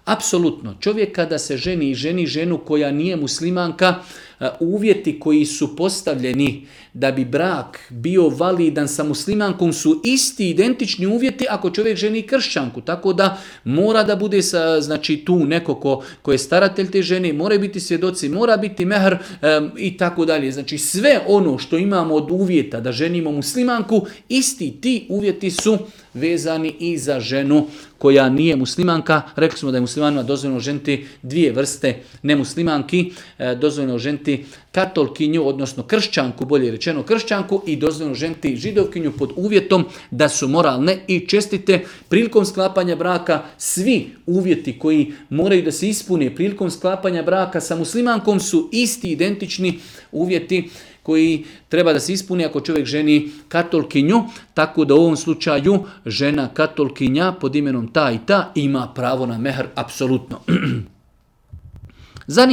Apsolutno. Čovjek kada se ženi i ženi ženu koja nije muslimanka, uvjeti koji su postavljeni da bi brak bio validan sa muslimankom su isti, identični uvjeti ako čovjek ženi kršćanku. Tako da mora da bude tu neko ko je staratelj te žene, mora biti svjedoci, mora biti mehr i tako dalje. Znači sve ono što imamo od uvjeta da ženimo muslimanku, isti ti uvjeti su vezani i za ženu koja nije muslimanka. Rekli smo da je muslimanima dozvoljeno ženiti dvije vrste nemuslimanki, dozvoljeno ženiti katolkinju, odnosno kršćanku, bolje rečeno kršćanku, i dozvoljeno ženiti židovkinju pod uvjetom da su moralne i čestite. Prilikom sklapanja braka svi uvjeti koji moraju da se ispune prilikom sklapanja braka sa muslimankom su isti, identični uvjeti koji treba da se ispuni ako čovjek ženi katolkinju, tako da u ovom slučaju žena katolkinja pod imenom ta i ta ima pravo na mehr apsolutno.